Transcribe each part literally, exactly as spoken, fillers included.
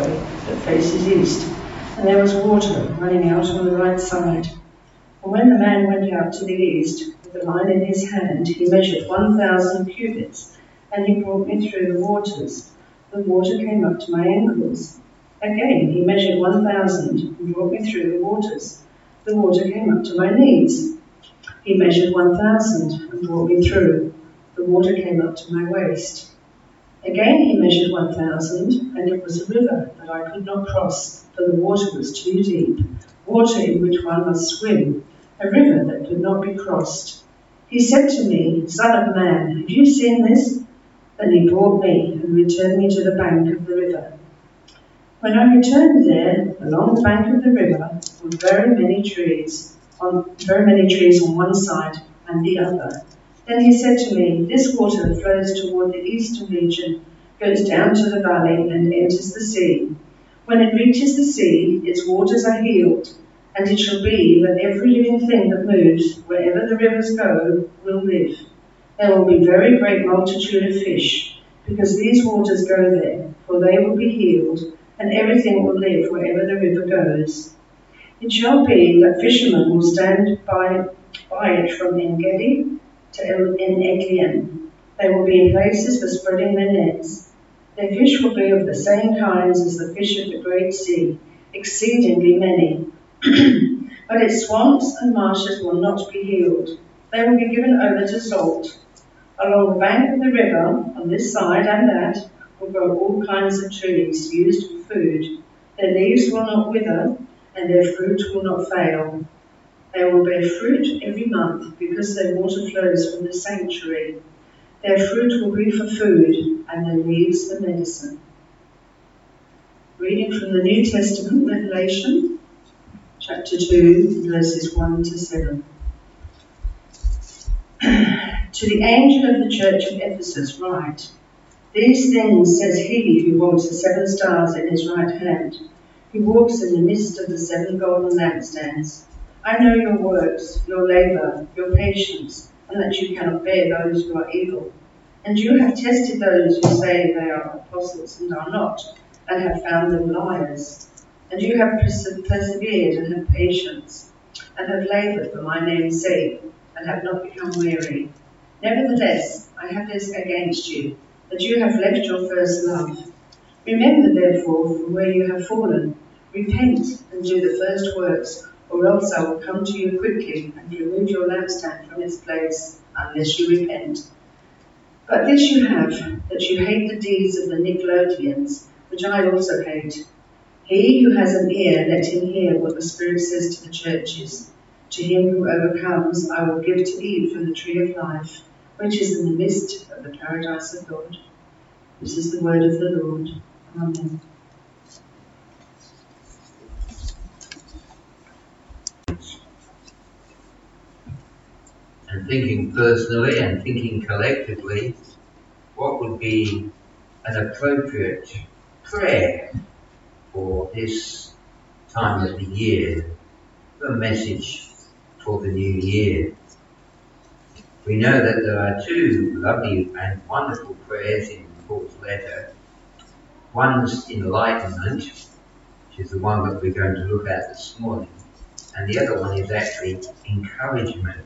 gateway that faces east, and there was water running out on the right side. And when the man went out to the east, with the line in his hand, he measured one thousand cubits, and he brought me through the waters. The water came up to my ankles. Again he measured one thousand, and brought me through the waters. The water came up to my knees. He measured one thousand, and brought me through. The water came up to my waist. Again he measured one thousand, and it was a river that I could not cross, for the water was too deep, water in which one must swim, a river that could not be crossed. He said to me, Son of man, have you seen this? Then he brought me and returned me to the bank of the river. When I returned there, along the bank of the river were very many trees, on very many trees on one side and the other. Then he said to me, This water flows toward the eastern region, goes down to the valley and enters the sea. When it reaches the sea, its waters are healed, and it shall be that every living thing that moves, wherever the rivers go, will live. There will be very great multitude of fish, because these waters go there, for they will be healed, and everything will live wherever the river goes. It shall be that fishermen will stand by, by it from En-gedi to En-Eglaim. They will be in places for spreading their nets. Their fish will be of the same kinds as the fish of the great sea, exceedingly many. But its swamps and marshes will not be healed. They will be given over to salt. Along the bank of the river, on this side and that, will grow all kinds of trees used for food. Their leaves will not wither, and their fruit will not fail. They will bear fruit every month, because their water flows from the sanctuary. Their fruit will be for food, and their leaves for medicine. Reading from the New Testament, Revelation, chapter two, verses one to seven. To the angel of the church of Ephesus write, These things says he who holds the seven stars in his right hand, who walks in the midst of the seven golden lampstands. I know your works, your labour, your patience, and that you cannot bear those who are evil. And you have tested those who say they are apostles and are not, and have found them liars. And you have persevered and have patience, and have laboured for my name's sake, and have not become weary. Nevertheless, I have this against you, that you have left your first love. Remember, therefore, from where you have fallen, repent and do the first works, or else I will come to you quickly and remove your lampstand from its place, unless you repent. But this you have, that you hate the deeds of the Nicolaitans, which I also hate. He who has an ear, let him hear what the Spirit says to the churches. To him who overcomes, I will give to eat from the tree of life, which is in the midst of the paradise of God. This is the word of the Lord. Amen. And thinking personally and thinking collectively, what would be an appropriate prayer for this time of the year, a message for the new year? We know that there are two lovely and wonderful prayers in Paul's letter. One's enlightenment, which is the one that we're going to look at this morning, and the other one is actually encouragement.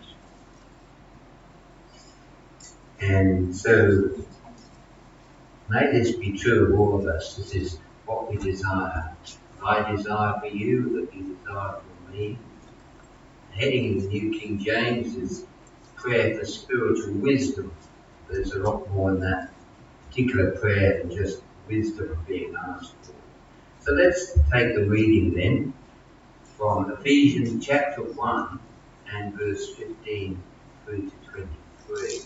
And so, may this be true of all of us. This is what we desire. I desire for you that you desire for me. The heading in the New King James is prayer for spiritual wisdom. There's a lot more in that particular prayer than just wisdom being asked for. So let's take the reading then from Ephesians chapter one and verse fifteen through to twenty-three.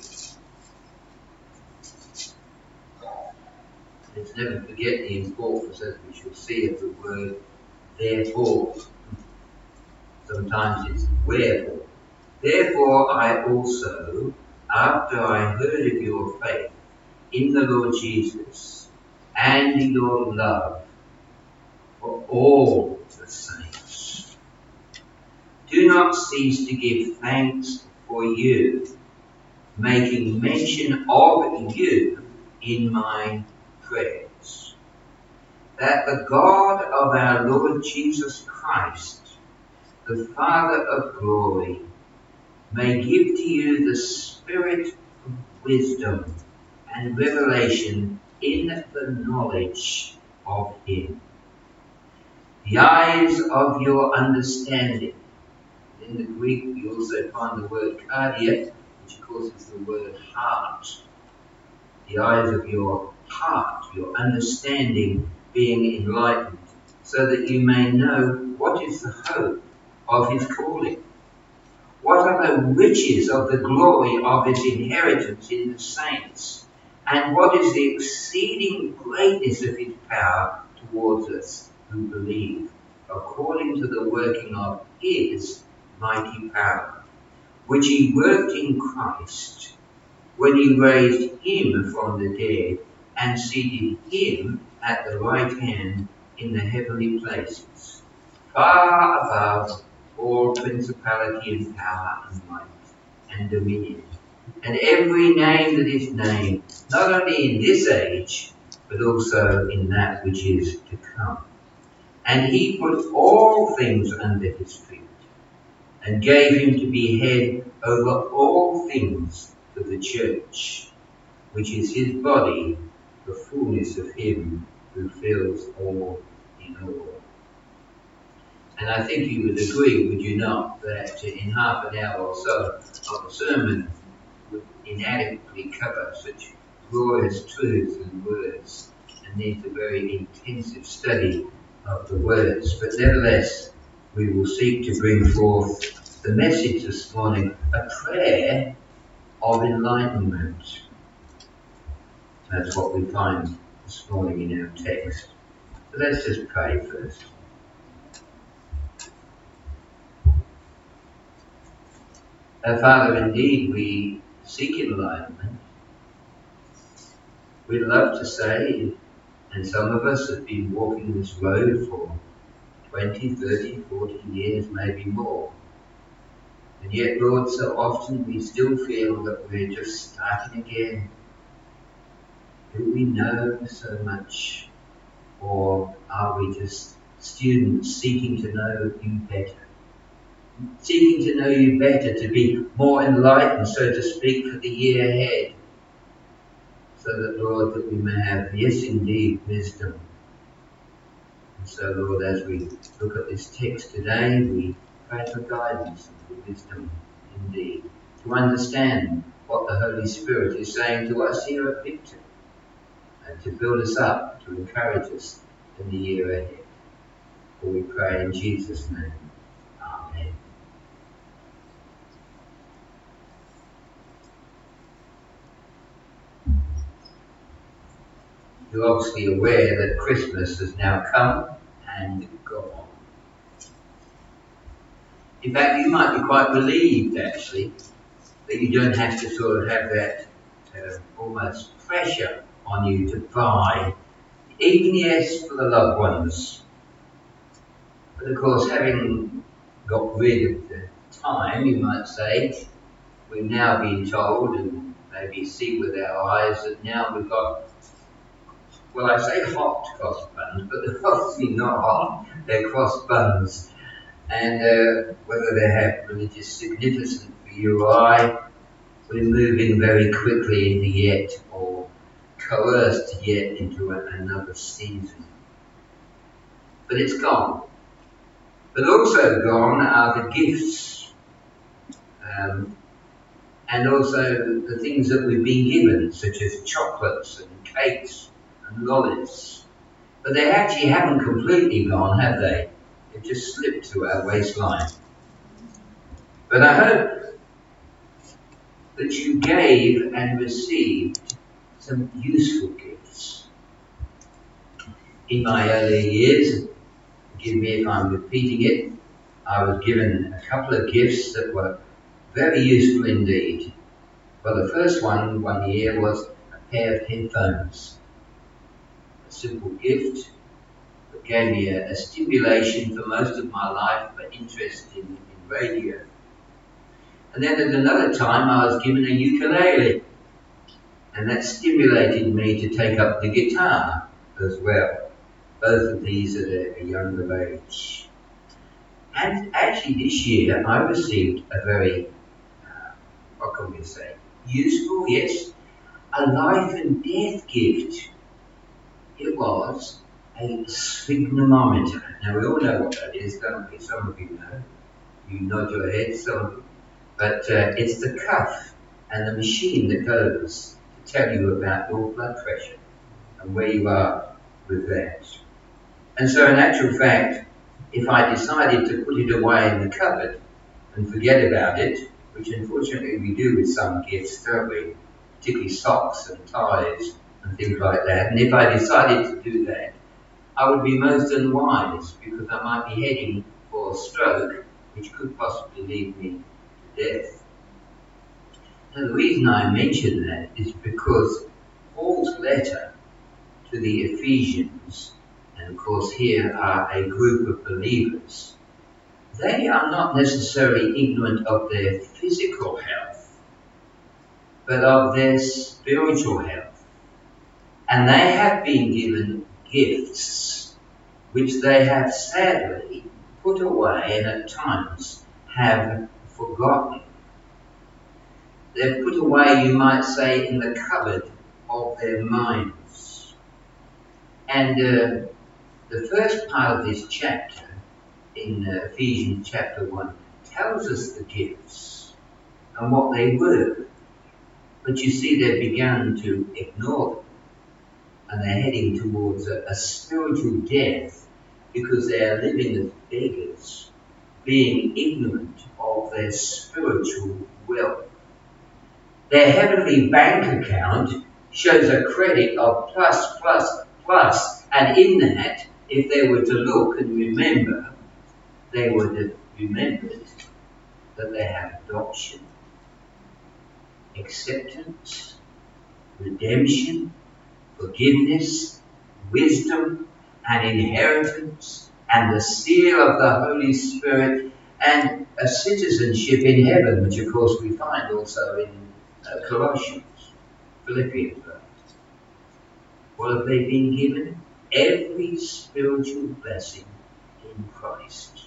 Let's never forget the importance, as we shall see, of the word therefore. Sometimes it's wherefore. Therefore I also, after I heard of your faith in the Lord Jesus and in your love for all the saints, do not cease to give thanks for you, making mention of you in my prayers, that the God of our Lord Jesus Christ, the Father of glory, may give to you the spirit of wisdom and revelation in the knowledge of him. The eyes of your understanding. In the Greek we also find the word cardia, which of course is the word heart. The eyes of your heart, your understanding being enlightened, so that you may know what is the hope of his calling. What are the riches of the glory of his inheritance in the saints? And what is the exceeding greatness of his power towards us who believe, according to the working of his mighty power, which he worked in Christ, when he raised him from the dead and seated him at the right hand in the heavenly places, far above all principality and power and might and dominion, and every name that is named, not only in this age, but also in that which is to come. And he put all things under his feet, and gave him to be head over all things to the church, which is his body, the fullness of him who fills all in all. And I think you would agree, would you not, that in half an hour or so of a sermon would inadequately cover such glorious truths and words, and needs a very intensive study of the words. But nevertheless, we will seek to bring forth the message this morning, a prayer of enlightenment. That's what we find this morning in our text. So let's just pray first. Our Father, indeed, we seek enlightenment. We'd love to say, and some of us have been walking this road for twenty, thirty, forty years, maybe more. And yet, Lord, so often we still feel that we're just starting again. Do we know so much? Or are we just students seeking to know you better? Seeking to know you better, to be more enlightened, so to speak, for the year ahead. So that, Lord, that we may have, yes, indeed, wisdom. And so, Lord, as we look at this text today, we pray for guidance and for wisdom, indeed, to understand what the Holy Spirit is saying to us here at Victor, and to build us up, to encourage us in the year ahead. For we pray in Jesus' name. Amen. You're obviously aware that Christmas has now come and gone. In fact, you might be quite relieved, actually, that you don't have to sort of have that uh, almost pressure on you to buy, even, yes, for the loved ones. But of course, having got rid of the time, you might say, we've now been told, and maybe see with our eyes, that now we've got, well, I say hot cross buns, but they're obviously not hot. They're cross buns. And uh, whether they have religious significance for you or I, we're moving very quickly into yet, or coerced yet, into a, another season. But it's gone. But also gone are the gifts. Um, and also the things that we've been given, such as chocolates and cakes and lollies. But they actually haven't completely gone, have they? They've just slipped to our waistline. But I hope that you gave and received some useful gifts. In my earlier years, forgive me if I'm repeating it, I was given a couple of gifts that were very useful indeed. Well, the first one, one year, was a pair of headphones. A simple gift that gave me a, a stimulation for most of my life, but interest in, in radio. And then at another time I was given a ukulele, and that stimulated me to take up the guitar as well. both of these at a, a younger age. And actually this year I received a very, uh, what can we say, useful, yes, a life and death gift. It was a sphygmometer. Now we all know what that is, don't we? Some of you know. You nod your head, some of you. But uh, it's the cuff and the machine that goes to tell you about your blood pressure and where you are with that. And so in actual fact, if I decided to put it away in the cupboard and forget about it, which unfortunately we do with some gifts, don't we? Particularly socks and ties and things like that. And if I decided to do that, I would be most unwise because I might be heading for a stroke, which could possibly lead me to death. Now the reason I mention that is because Paul's letter to the Ephesians, and of course here are a group of believers, they are not necessarily ignorant of their physical health, but of their spiritual health. And they have been given gifts which they have sadly put away and at times have forgotten. They're put away, you might say, in the cupboard of their minds. And uh, the first part of this chapter, in uh, Ephesians chapter one, tells us the gifts and what they were. But you see, they've begun to ignore them. And they're heading towards a, a spiritual death because they are living as beggars, being ignorant of their spiritual wealth. Their heavenly bank account shows a credit of plus, plus, plus. And in that, if they were to look and remember, they would have remembered that they have adoption, acceptance, redemption, forgiveness, wisdom, and inheritance, and the seal of the Holy Spirit, and a citizenship in heaven, which of course we find also in uh, Colossians, Philippians. What have they been given? Every spiritual blessing in Christ.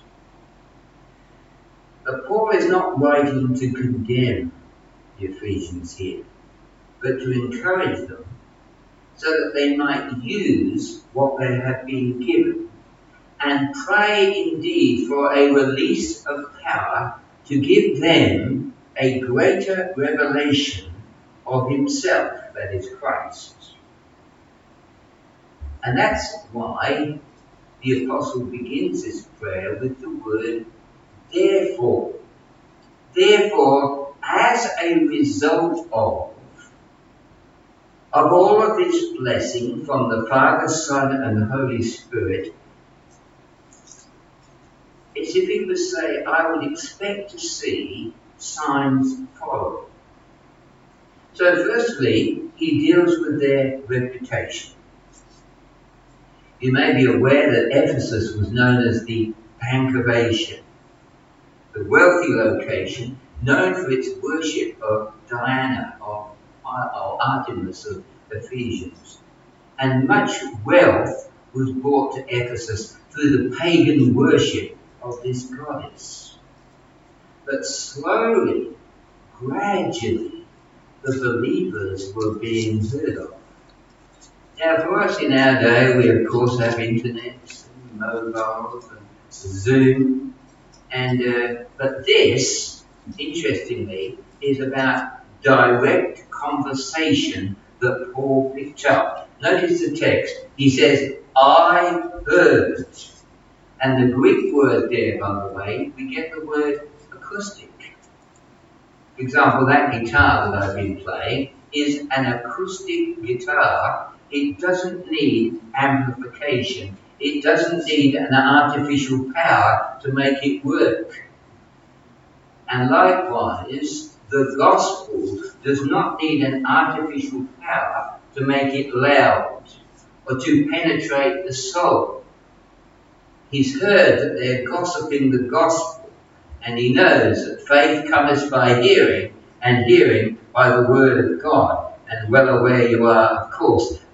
But Paul is not writing to condemn the Ephesians here, but to encourage them so that they might use what they have been given and pray indeed for a release of power to give them a greater revelation of himself, that is Christ. And that's why the apostle begins this prayer with the word therefore. Therefore, as a result of of all of this blessing from the Father, Son, and the Holy Spirit, it's if he would say, I would expect to see signs following. So firstly, he deals with their reputation. You may be aware that Ephesus was known as the Bank of Asia, the wealthy location known for its worship of Diana, of or Artemis of Ephesians. And much wealth was brought to Ephesus through the pagan worship of this goddess. But slowly, gradually, the believers were being heard of. Now for us in our day, we of course have internet and mobiles and Zoom, and uh, but this, interestingly, is about direct conversation that Paul picked up. Notice the text. He says, I heard. And the Greek word there, by the way, we get the word acoustic. For example, that guitar that I've been playing is an acoustic guitar. It doesn't need amplification. It doesn't need an artificial power to make it work. And likewise, the gospel does not need an artificial power to make it loud or to penetrate the soul. He's heard that they're gossiping the gospel, and he knows that faith cometh by hearing, and hearing by the word of God. And well aware you are, of course, that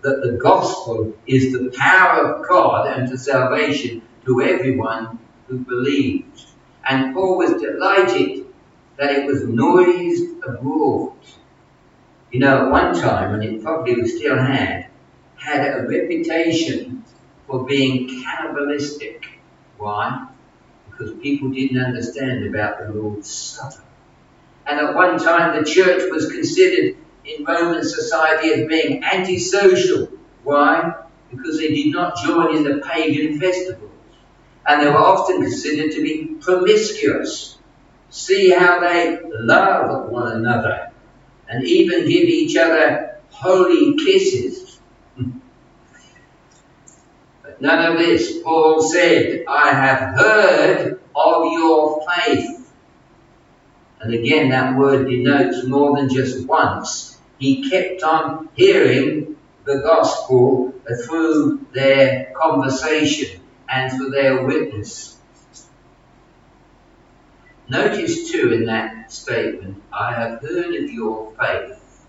that the gospel is the power of God unto salvation to everyone who believes. And Paul was delighted that it was noised abroad. You know, at one time, and it probably still had, had a reputation for being cannibalistic. Why? Because people didn't understand about the Lord's Supper. And at one time, the church was considered in Roman society as being antisocial. Why? Because they did not join in the pagan festivals. And they were often considered to be promiscuous. See how they love one another and even give each other holy kisses. But none of this. Paul said, I have heard of your faith. And again, that word denotes more than just once. He kept on hearing the gospel through their conversation and through their witness. Notice too in that statement, I have heard of your faith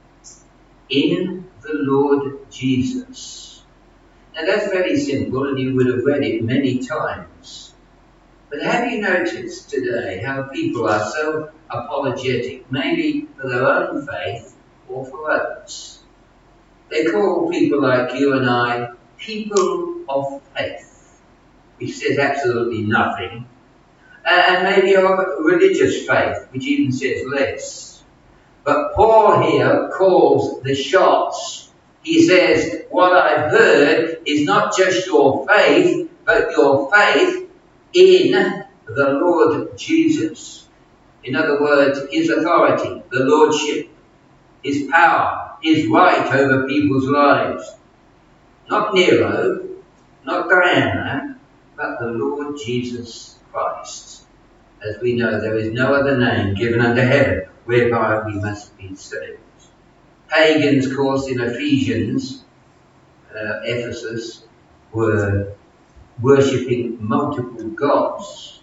in the Lord Jesus. Now that's very simple and you would have read it many times. But have you noticed today how people are so apologetic, maybe for their own faith or for others? They call people like you and I people of faith, which says absolutely nothing. And maybe of religious faith, which even says less. But Paul here calls the shots. He says, what I've heard is not just your faith, but your faith in the Lord Jesus. In other words, his authority, the lordship, his power, his right over people's lives. Not Nero, not Diana, but the Lord Jesus Christ. As we know, there is no other name given under heaven whereby we must be saved. Pagans, of course, in Ephesians, uh, Ephesus, were worshipping multiple gods.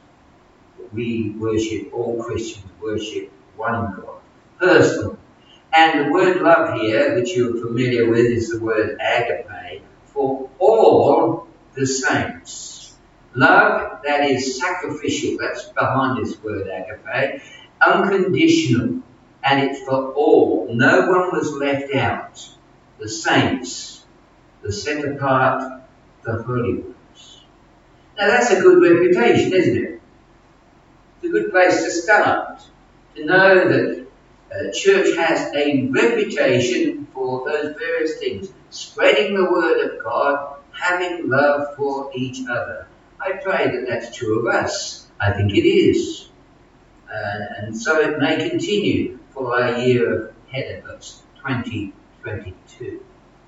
We worship, all Christians worship one God, personal. And the word love here, which you're familiar with, is the word agape, for all the saints. Love that is sacrificial, that's behind this word agape, unconditional, and it's for all. No one was left out. The saints, the set apart, the holy ones. Now that's a good reputation, isn't it? It's a good place to start, to know that uh, church has a reputation for those various things, spreading the word of God, having love for each other. I pray that that's true of us. I think it is. Uh, and so it may continue for our year ahead of us, twenty twenty-two.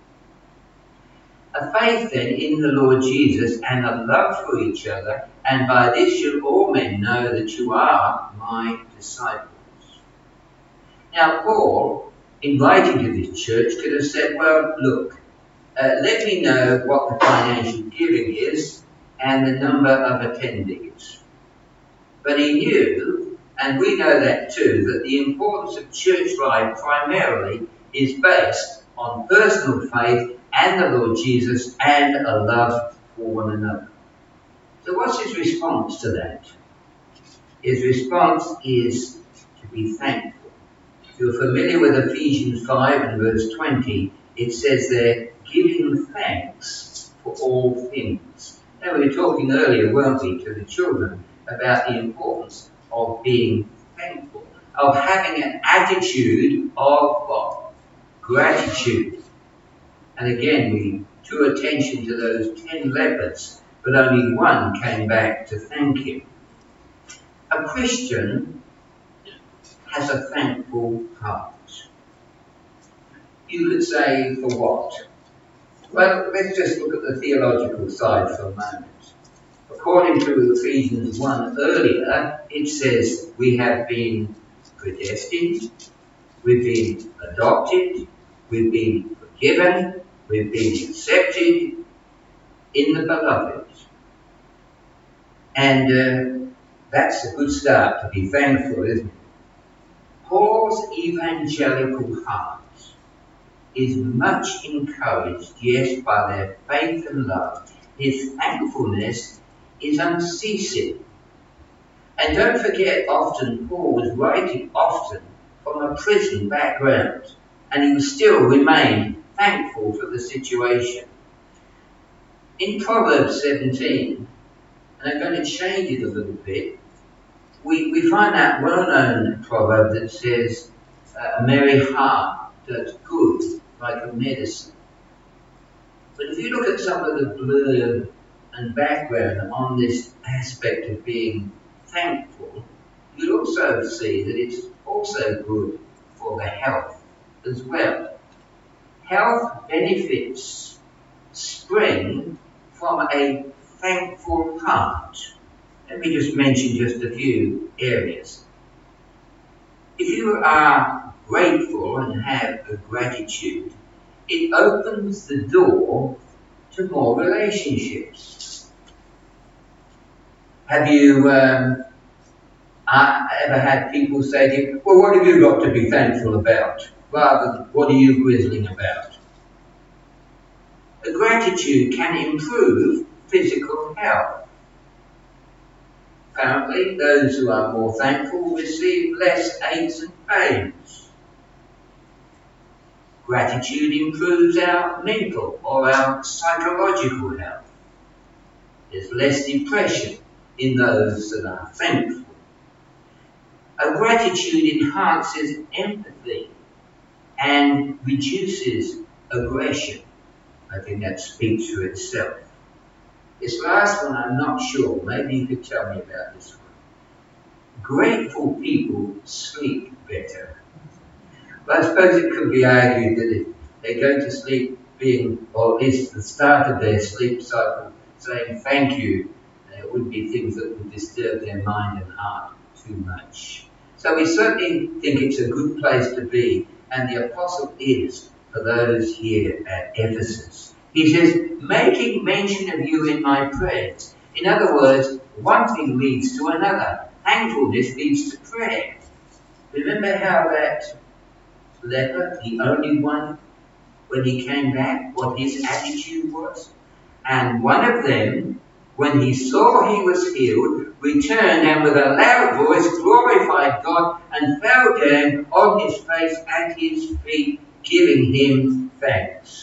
A faith then in the Lord Jesus and a love for each other, and by this shall all men know that you are my disciples. Now Paul, in writing to this church, could have said, well, look, uh, let me know what the financial giving is and the number of attendees. But he knew, and we know that too, that the importance of church life primarily is based on personal faith and the Lord Jesus and a love for one another. So what's his response to that? His response is to be thankful. If you're familiar with Ephesians five and verse twenty, it says there, giving thanks for all things. Now we were talking earlier, weren't we, to the children about the importance of being thankful, of having an attitude of what? Gratitude. And again, we drew attention to those ten lepers, but only one came back to thank him. A Christian has a thankful heart. You could say, for what? Well, let's just look at the theological side for a moment. According to Ephesians one earlier, it says we have been predestined, we've been adopted, we've been forgiven, we've been accepted in the beloved. And uh, that's a good start to be thankful, isn't it? Paul's evangelical heart is much encouraged, yes, by their faith and love. His thankfulness is unceasing. And don't forget, often Paul was writing often from a prison background, and he still remained thankful for the situation. In Proverbs seventeen, and I'm going to change it a little bit, we, we find that well-known proverb that says, uh, a merry heart does good like a medicine. But if you look at some of the blurb and background on this aspect of being thankful, you'll also see that it's also good for the health as well. Health benefits spring from a thankful heart. Let me just mention just a few areas. If you are grateful and have a gratitude, it opens the door to more relationships. Have you um, ever had people say to you, well, what have you got to be thankful about? Rather than, what are you grizzling about? A gratitude can improve physical health. Apparently, those who are more thankful receive less aches and pains. Gratitude improves our mental or our psychological health. There's less depression in those that are thankful. A gratitude enhances empathy and reduces aggression. I think that speaks for itself. This last one, I'm not sure. Maybe you could tell me about this one. Grateful people sleep better. Well, I suppose it could be argued that if they go to sleep being, or at least the start of their sleep cycle, saying thank you, there would be things that would disturb their mind and heart too much. So we certainly think it's a good place to be, and the apostle is for those here at Ephesus. He says, making mention of you in my prayers. In other words, one thing leads to another. Thankfulness leads to prayer. Remember how that leper, the only one, when he came back, what his attitude was? And one of them, when he saw he was healed, returned and with a loud voice glorified God and fell down on his face at his feet, giving him thanks.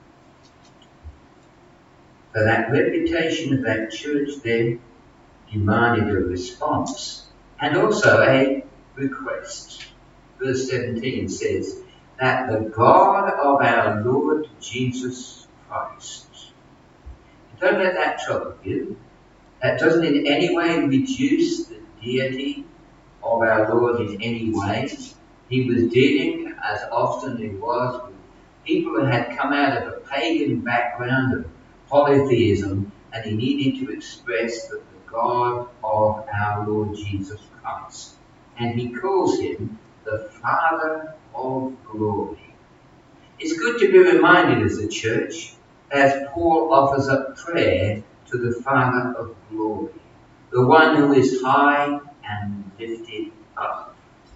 So that reputation of that church then demanded a response and also a request. Verse seventeen says that the God of our Lord Jesus Christ. Don't let that trouble you. That doesn't in any way reduce the deity of our Lord in any way. He was dealing, as often it was, with people who had come out of a pagan background of polytheism, and he needed to express that the God of our Lord Jesus Christ. And he calls him the Father of glory. It's good to be reminded as a church, as Paul offers up prayer to the Father of glory, the one who is high and lifted up.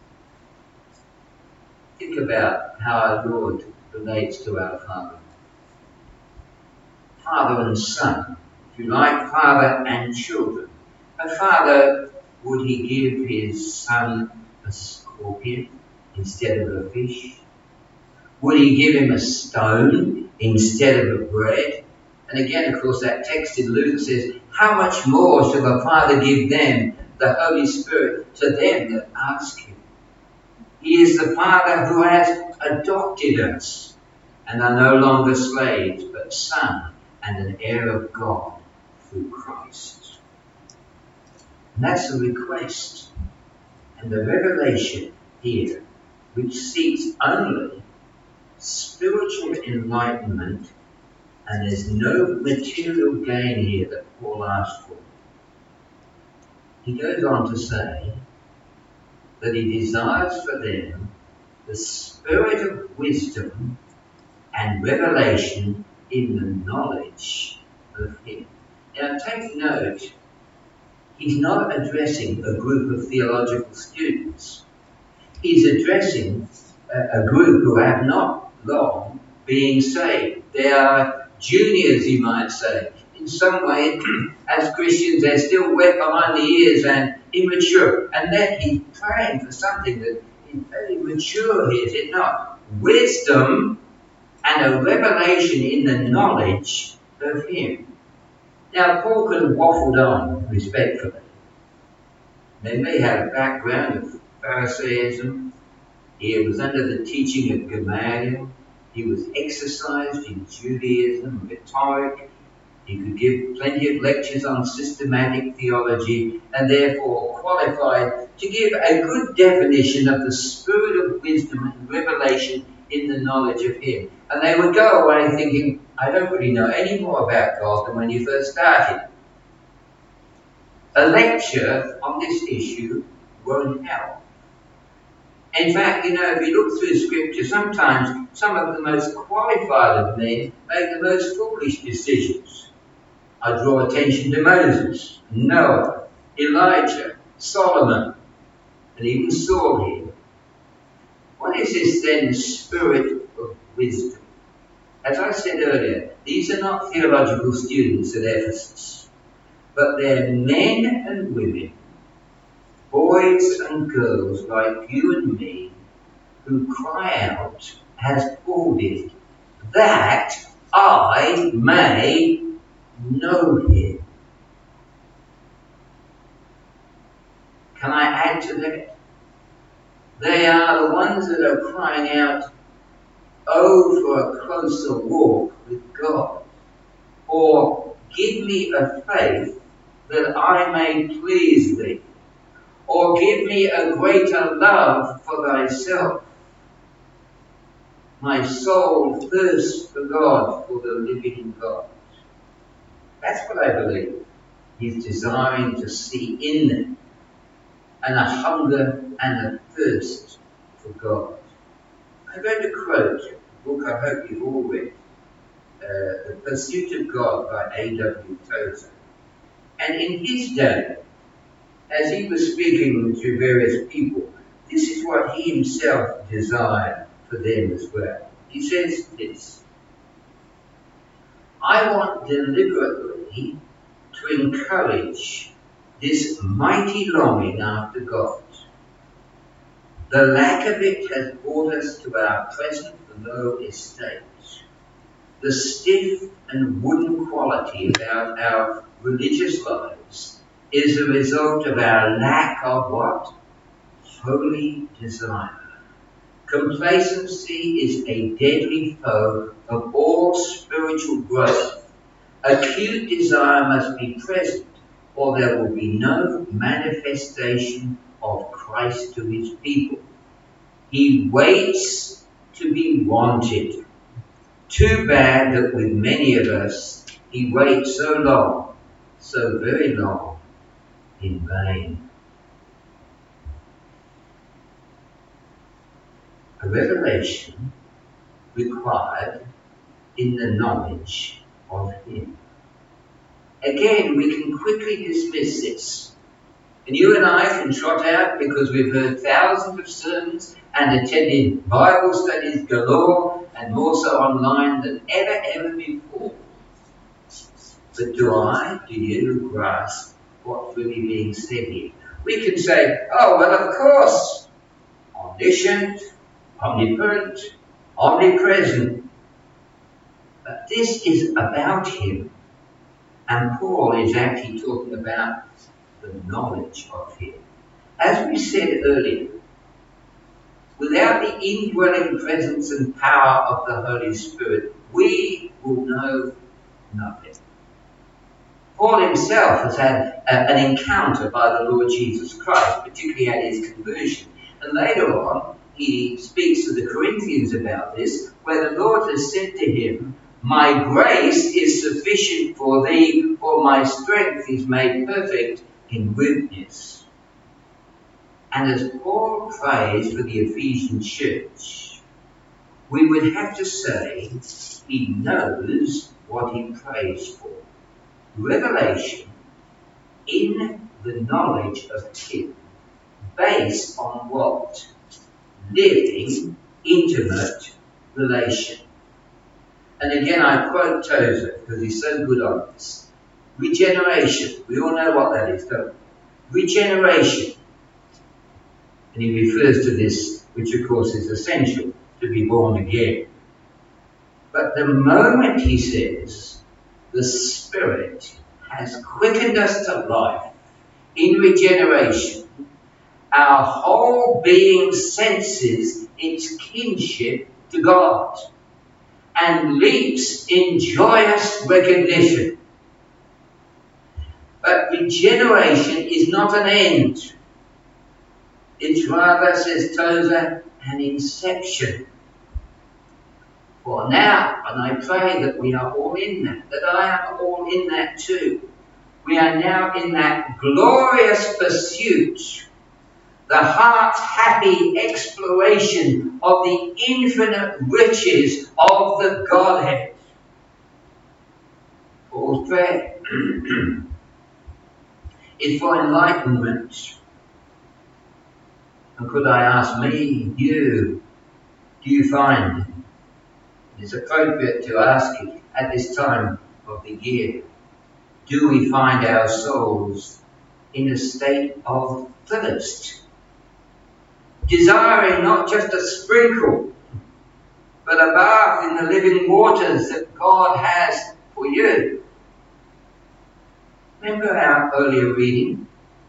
Think about how our Lord relates to our Father. Father and Son, if you like, father and children. A father, would he give his son a scorpion instead of a fish? Would he give him a stone instead of a bread? And again, of course, that text in Luke says, how much more shall the Father give them, the Holy Spirit, to them that ask him? He is the Father who has adopted us and are no longer slaves, but sons and an heir of God through Christ. And that's the request and the revelation here, which seeks only spiritual enlightenment, and there's no material gain here that Paul asked for. He goes on to say that he desires for them the spirit of wisdom and revelation in the knowledge of him. Now take note, he's not addressing a group of theological students. He's addressing a, a group who have not long being saved. They are juniors, you might say. In some way, as Christians, they're still wet behind the ears and immature. And then he's praying for something that is very mature here, is it not? Wisdom and a revelation in the knowledge of him. Now, Paul could have waffled on respectfully. They may have a background of Pharisaism. He was under the teaching of Gamaliel. He was exercised in Judaism, rhetoric. He could give plenty of lectures on systematic theology and therefore qualified to give a good definition of the spirit of wisdom and revelation in the knowledge of him. And they would go away thinking, I don't really know any more about God than when you first started. A lecture on this issue won't help. In fact, you know, if you look through Scripture, sometimes some of the most qualified of men make the most foolish decisions. I draw attention to Moses, Noah, Elijah, Solomon, and even Saul here. What is this then, the spirit of wisdom? As I said earlier, these are not theological students at Ephesus, but they're men and women, boys and girls like you and me, who cry out, as Paul did, that I may know him. Can I add to that? They are the ones that are crying out, oh, for a closer walk with God. Or, give me a faith that I may please thee. Or, give me a greater love for thyself. My soul thirsts for God, for the living God. That's what I believe. He's desiring to see in them. And a hunger and a thirst for God. I read a quote, a book I hope you've all read, uh, The Pursuit of God by A W Tozer. And in his day, as he was speaking to various people, this is what he himself desired for them as well. He says this: I want deliberately to encourage this mighty longing after God. The lack of it has brought us to our present low estate. The stiff and wooden quality about our religious lives is a result of our lack of what? Holy desire. Complacency is a deadly foe of all spiritual growth. Acute desire must be present, or there will be no manifestation of Christ to his people. He waits to be wanted. Too bad that with many of us, he waits so long, so very long, in vain. A revelation required in the knowledge of him. Again, we can quickly dismiss this. And you and I can trot out because we've heard thousands of sermons and attended Bible studies galore and more so online than ever, ever before. But do I, do you grasp what's really being said here? We can say, oh, well, of course, omniscient, omnipotent, omnipresent. But this is about him. And Paul is actually talking about the knowledge of him. As we said earlier, without the indwelling presence and power of the Holy Spirit, we will know nothing. Paul himself has had a, an encounter by the Lord Jesus Christ, particularly at his conversion. And later on, he speaks to the Corinthians about this, where the Lord has said to him, my grace is sufficient for thee, for my strength is made perfect in weakness. And as Paul prays for the Ephesian church, we would have to say he knows what he prays for. Revelation in the knowledge of him, based on what? Living, intimate relation. And again, I quote Tozer because he's so good on this. Regeneration. We all know what that is, don't we? Regeneration. And he refers to this, which of course is essential to be born again. But the moment, he says, the Spirit has quickened us to life in regeneration, our whole being senses its kinship to God and leaps in joyous recognition. But regeneration is not an end. It's rather, says Tozer, an inception. For now, and I pray that we are all in that, that I am all in that too. We are now in that glorious pursuit, the heart's happy exploration of the infinite riches of the Godhead. Paul's prayer is for enlightenment. And could I ask me, you, do you find it's appropriate to ask it at this time of the year, do we find our souls in a state of thirst, desiring not just a sprinkle, but a bath in the living waters that God has for you? Remember our earlier reading?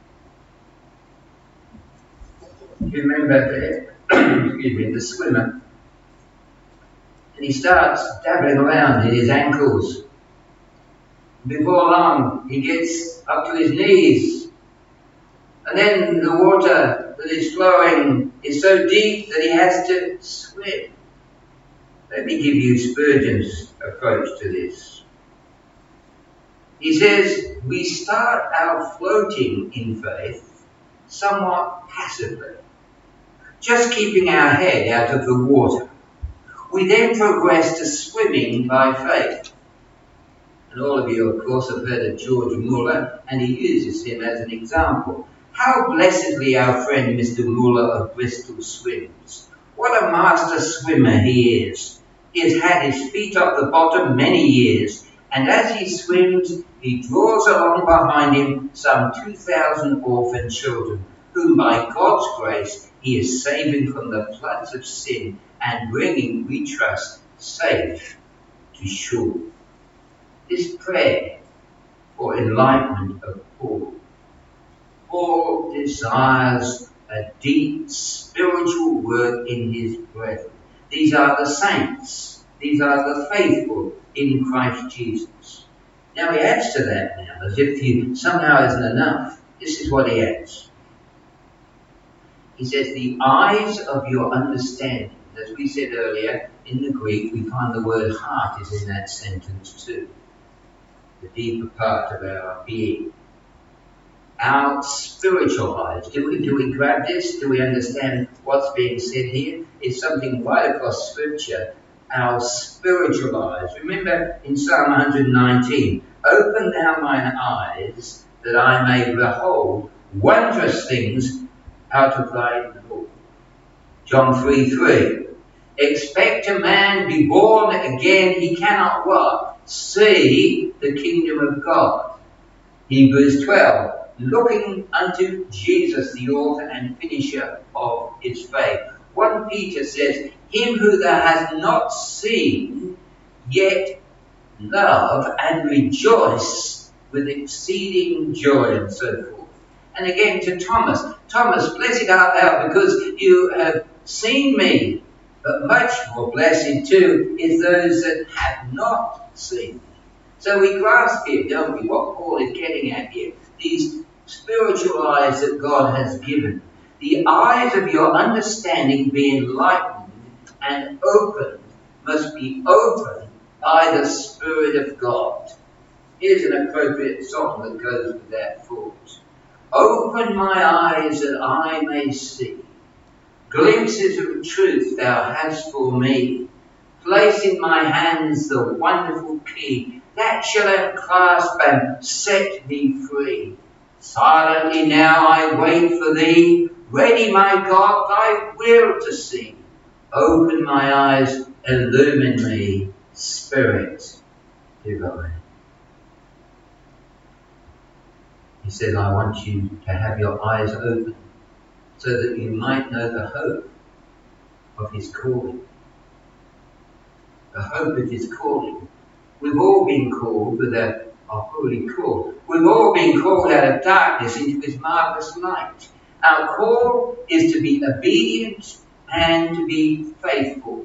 You remember the, excuse me, the swimmer? And he starts dabbling around in his ankles. Before long, he gets up to his knees. And then the water that is flowing is so deep that he has to swim. Let me give you Spurgeon's approach to this. He says, we start our floating in faith somewhat passively, just keeping our head out of the water. We then progress to swimming by faith. And all of you, of course, have heard of George Muller, and he uses him as an example. How blessedly our friend Mister Muller of Bristol swims. What a master swimmer he is. He has had his feet off the bottom many years, and as he swims, he draws along behind him some two thousand orphan children, whom by God's grace he is saving from the floods of sin and bringing, we trust, safe to shore. This prayer for enlightenment of Paul. Paul desires a deep spiritual work in his brethren. These are the saints. These are the faithful in Christ Jesus. Now he adds to that now, as if you somehow isn't enough. This is what he adds. He says, the eyes of your understanding. As we said earlier, in the Greek, we find the word heart is in that sentence too. The deeper part of our being. Our spiritual eyes. Do we, do we grab this? Do we understand what's being said here? It's something right across Scripture. Our spiritual eyes. Remember in Psalm one nineteen, open thou mine eyes that I may behold wondrous things out of thy law. John three three. Expect a man be born again, he cannot what? See the kingdom of God. Hebrews twelve. Looking unto Jesus, the author and finisher of his faith. First Peter says, him who thou hast not seen, yet love and rejoice with exceeding joy, and so forth. And again to Thomas, Thomas, blessed art thou because you have seen me, but much more blessed too is those that have not seen me. So we grasp here, don't we, what Paul is getting at here. These spiritual eyes that God has given. The eyes of your understanding be enlightened and opened, must be opened by the Spirit of God. Here's an appropriate song that goes with that thought. Open my eyes that I may see glimpses of truth thou hast for me. Place in my hands the wonderful key that shall unclasp and set me free. Silently now I wait for thee, ready, my God, thy will to see. Open my eyes illumine me, Spirit divine. He says, I want you to have your eyes open so that you might know the hope of his calling. The hope of his calling. We've all been called with a, a holy call. We've all been called out of darkness into his marvellous light. Our call is to be obedient and to be faithful.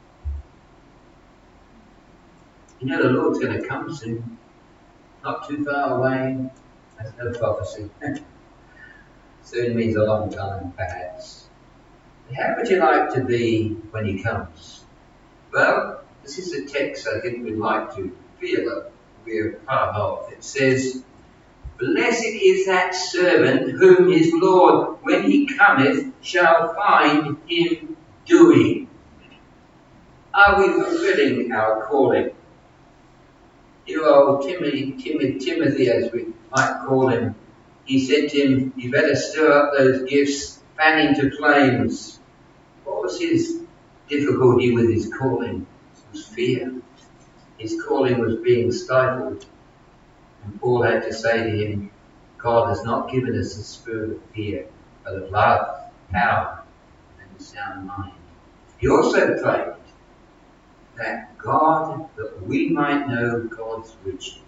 You know the Lord's going to come soon. Not too far away. That's no prophecy. Soon means a long time, perhaps. How would you like to be when he comes? Well, this is a text I think we'd like to feel that we're part of. It says, Blessed is that servant whom his Lord, when he cometh, shall find him doing. Are we fulfilling our calling? You old Timothy, Timothy, Timothy, as we might call him, he said to him, you better stir up those gifts, fan into flames. What was his difficulty with his calling? It was fear. His calling was being stifled. And Paul had to say to him, God has not given us a spirit of fear, but of love, power, and a sound mind. He also prayed that God, that we might know God's riches.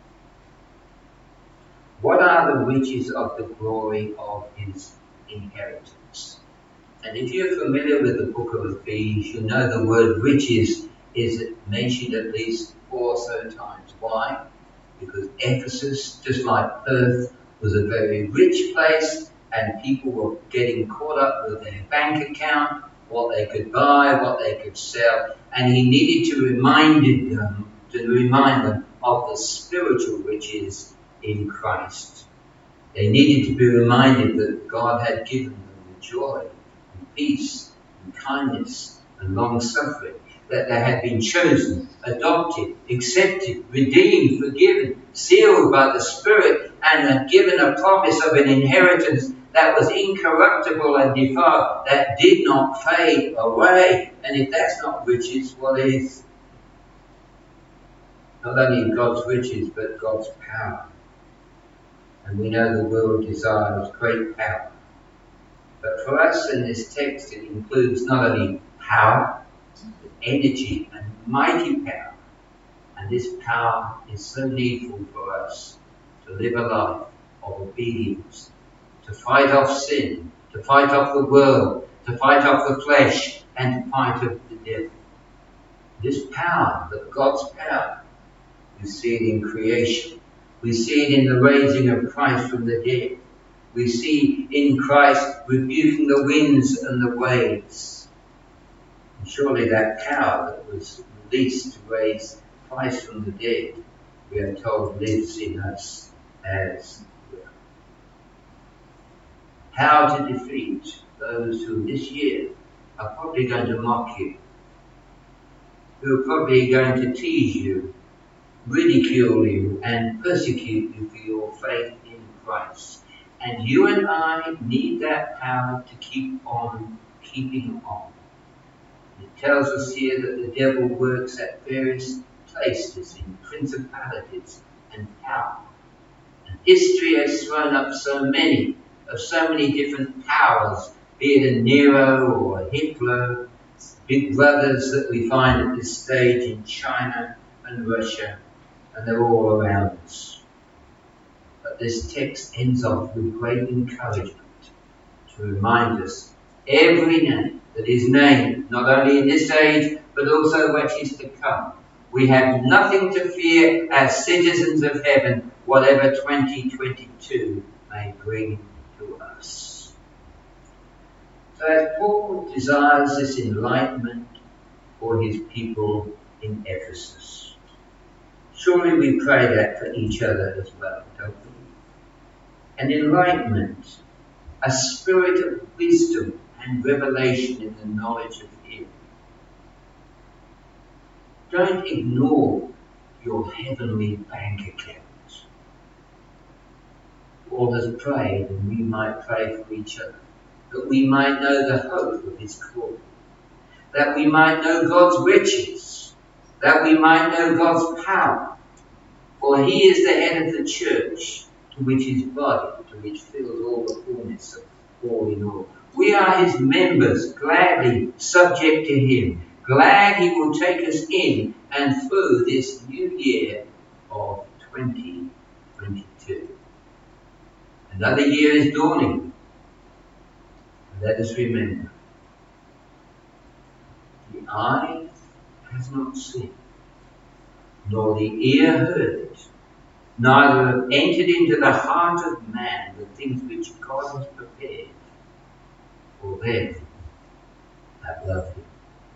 What are the riches of the glory of his inheritance? And if you're familiar with the book of Ephesians, you know the word riches is mentioned at least four or so times. Why? Because Ephesus, just like Perth, was a very rich place, and people were getting caught up with their bank account, what they could buy, what they could sell, and he needed to remind them, to remind them of the spiritual riches in Christ. They needed to be reminded that God had given them the joy and peace and kindness and long-suffering, that they had been chosen, adopted, accepted, redeemed, forgiven, sealed by the Spirit, and had given a promise of an inheritance that was incorruptible and defiled, that did not fade away. And if that's not riches, what is? Not only God's riches, but God's power. And we know the world desires great power. But for us in this text, it includes not only power, but energy and mighty power. And this power is so needful for us to live a life of obedience, to fight off sin, to fight off the world, to fight off the flesh, and to fight off the devil. This power, that God's power, we see it in creation. We see it in the raising of Christ from the dead. We see in Christ rebuking the winds and the waves. And surely that power that was released to raise Christ from the dead, we are told, lives in us as well. How to defeat those who this year are probably going to mock you, who are probably going to tease you, ridicule you, and persecute you for your faith in Christ. And you and I need that power to keep on keeping on. It tells us here that the devil works at various places in principalities and power. And history has thrown up so many, of so many different powers, be it a Nero or a Hitler, big brothers that we find at this stage in China and Russia, and they're all around us. But this text ends off with great encouragement to remind us every name that is named, not only in this age, but also what is to come. We have nothing to fear as citizens of heaven, whatever twenty twenty-two may bring to us. So as Paul desires this enlightenment for his people in Ephesus, surely we pray that for each other as well, don't we? An enlightenment, a spirit of wisdom and revelation in the knowledge of him. Don't ignore your heavenly bank account. Paul has prayed, and we might pray for each other, that we might know the hope of his calling, that we might know God's riches, that we might know God's power. For he is the head of the church, to which his body, to which fills all the fullness of all in all. We are his members, gladly subject to him, glad he will take us in and through this new year of twenty twenty-two. Another year is dawning. Let us remember, the eye has not seen, nor the ear heard it, neither have entered into the heart of man the things which God has prepared for them that love him.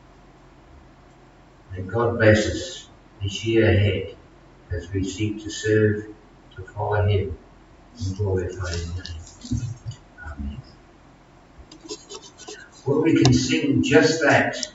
May God bless us this year ahead as we seek to serve, to follow him, and glorify his name. Amen. Well, we can sing just that